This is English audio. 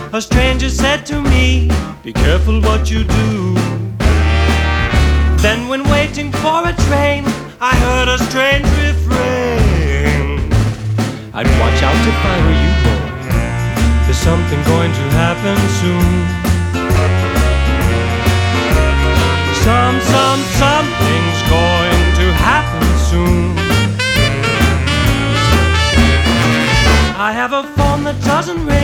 A stranger said to me, be careful what you do. Then when waiting for a train, I heard a strange refrain. I'd watch out if I were you, boy. There's something going to happen soon. Something's going to happen soon. I have a phone that doesn't ring.